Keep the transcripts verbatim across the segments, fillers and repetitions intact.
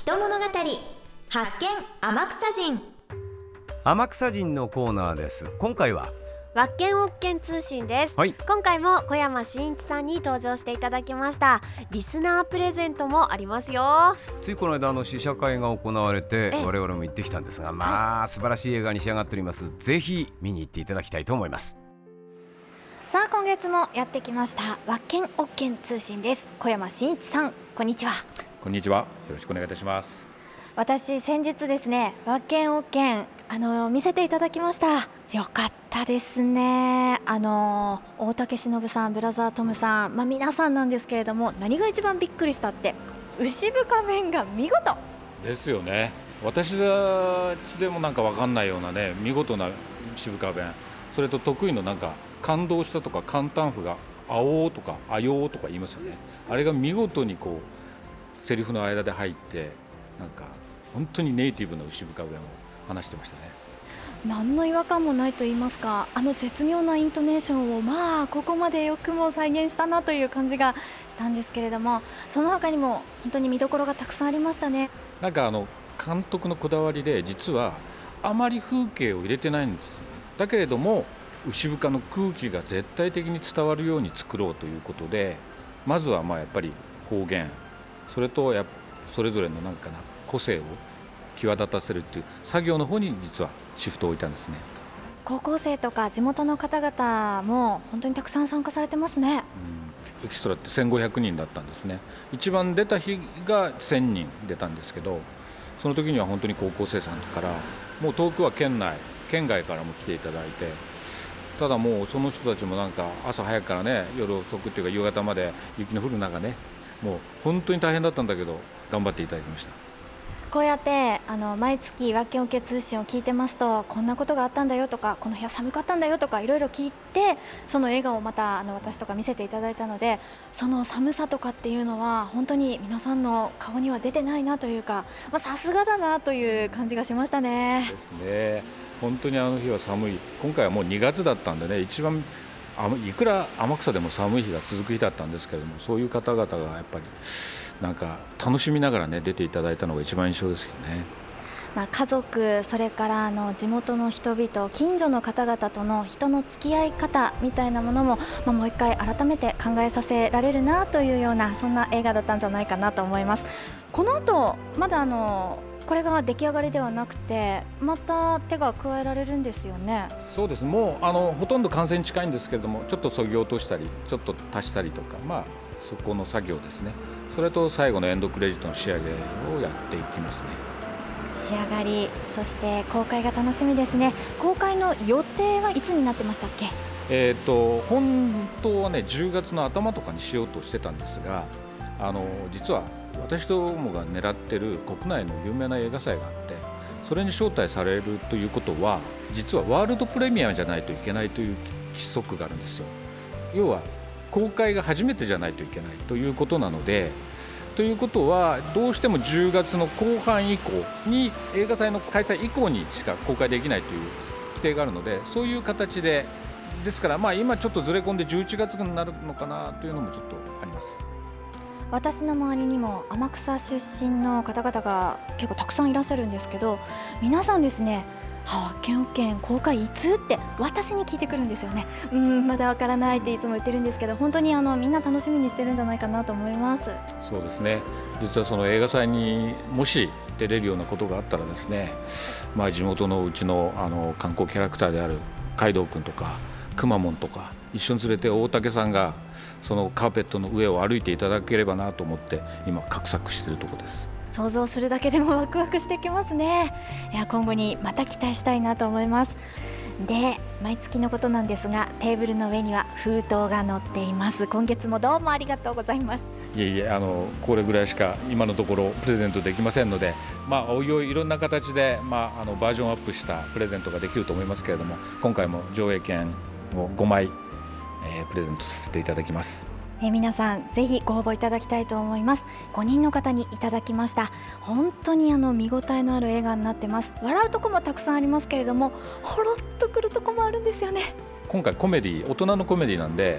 人物語発見天草人。 天草人のコーナーです。今回はわっけんおっけん通信です、 はい、 今回も小山真一さんに登場していただきました。リスナープレゼントもありますよ。 ついこの間あの試写会が行われてえ我々も行ってきたんですが、まあ、はい、素晴らしい映画に仕上がっております。ぜひ見に行っていただきたいと思います。 さあ今月もやってきましたわっけんおっけん通信です。小山真一さん、こんにちは。 こんにちは、よろしくお願いいたします。 私先日ですね、わっけんおっけんあの見せていただきました。よかったですね。あの大竹しのぶさん、ブラザートムさん、まあ、皆さんなんですけれども、何が一番びっくりしたって牛深面が見事ですよね。私たちでもなんか分かんないようなね、見事な牛深弁、それと得意のなんか感動したとか簡単符があおーとかあよーとか言いますよね。あれが見事にこうセリフの間で入って、なんか本当にネイティブな牛深弁を話してましたね。 何の違和感もないと言いますか、あの絶妙なイントネーションをまあここまでよくも再現したなという感じがしたんですけれども、その他にも本当に見どころがたくさんありましたね。 なんかあの監督のこだわりで、実はあまり風景を入れてないんです。だけれども牛深の空気が絶対的に伝わるように作ろうということで、まずはまあやっぱり方言、それとやそれぞれのなんかな個性を際立たせるっていう作業の方に実はシフトを置いたんですね。 高校生とか地元の方々も本当にたくさん参加されてますね。 うん、エキストラってせんごひゃくにんだったんですね。一番出た日がせんにん出たんですけど、その時には本当に高校生さんからもう遠くは県内県外からも来ていただいて、ただもうその人たちもなんか朝早くからね、夜遅くっていうか夕方まで雪の降る中ね、もう本当に大変だったんだけど頑張っていただきました。 こうやってあの毎月わっけんおっけん通信を聞いてますと、こんなことがあったんだよとか、この部屋寒かったんだよとかいろいろ聞いて、その笑顔をまたあの私とか見せていただいたので、その寒さとかっていうのは本当に皆さんの顔には出てないなというか、まあ、さすがだなという感じがしましたね。 ですね。本当にあの日は寒い。今回はもうにがつだったんでね、一番あいくら天草でも寒い日が続く日だったんですけれども、そういう方々がやっぱりなんか楽しみながらね出ていただいたのが一番印象ですよね。 まあ、家族、それからあの地元の人々、近所の方々との人の付き合い方みたいなものも、まあ、もう一回改めて考えさせられるなというような、そんな映画だったんじゃないかなと思います。この後まだあのこれが出来上がりではなくて、また手が加えられるんですよね。 そうです。もうあのほとんど完成に近いんですけれども、ちょっと削ぎ落としたりちょっと足したりとか、まあそこの作業ですね。それと最後のエンドクレジットの仕上げをやっていきますね。 仕上がり、そして公開が楽しみですね。公開の予定はいつになってましたっけ？ えーと本当はねじゅうがつの頭とかにしようとしてたんですが、あの実は私どもが狙ってる国内の有名な映画祭があって、それに招待されるということは実はワールドプレミアじゃないといけないという規則があるんですよ。要は公開が初めてじゃないといけないということなので、ということはどうしてもじゅうがつの後半以降に、映画祭の開催以降にしか公開できないという規定があるので、そういう形でですから、まあ今ちょっとずれ込んでじゅういちがつになるのかなというのもちょっとあります。 私の周りにも天草出身の方々が結構たくさんいらっしゃるんですけど、皆さんですね、わっけんおっけん公開いつって私に聞いてくるんですよね。うん、まだわからないっていつも言ってるんですけど、本当にあのみんな楽しみにしてるんじゃないかなと思います。 そうですね。実はその映画祭にもし出れるようなことがあったらですね、まあ、地元のうちの、あの観光キャラクターである海道くんとかくまモンとか一緒に連れて大竹さんがそのカーペットの上を歩いていただければなと思って今画策しているところです。 想像するだけでもワクワクしてきますね。いや、今後にまた期待したいなと思います。で、毎月のことなんですが、テーブルの上には封筒が載っています。今月もどうもありがとうございます。 いえいえ、あのこれぐらいしか今のところプレゼントできませんので、まあ、おいおいいろんな形で、まあ、あのバージョンアップしたプレゼントができると思いますけれども、今回も上映券をごまい、えー、プレゼントさせていただきます。 えー、皆さんぜひご応募いただきたいと思います。ごにんの方にいただきました。本当にあの見応えのある映画になってます。笑うとこもたくさんありますけれども、ほろっとくるとこもあるんですよね。 今回コメディ、大人のコメディなんで、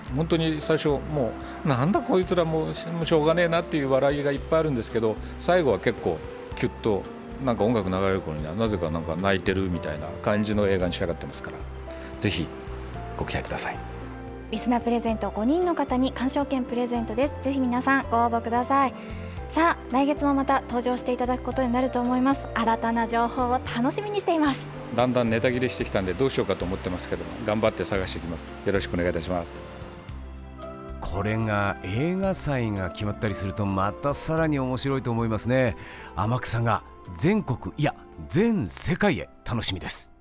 本当に最初もうなんだこいつらもうしもうしょうがねえなっていう笑いがいっぱいあるんですけど、最後は結構キュッとなんか音楽流れる頃にはなぜかなんか泣いてるみたいな感じの映画に仕上がってますから、ぜひご期待ください。 リスナープレゼントごにんの方に鑑賞券プレゼントです。ぜひ皆さんご応募ください。さあ来月もまた登場していただくことになると思います。新たな情報を楽しみにしています。 だんだんネタ切れしてきたんでどうしようかと思ってますけど、頑張って探してきます。よろしくお願いいたします。 これが映画祭が決まったりするとまたさらに面白いと思いますね。天草が全国いや全世界へ楽しみです。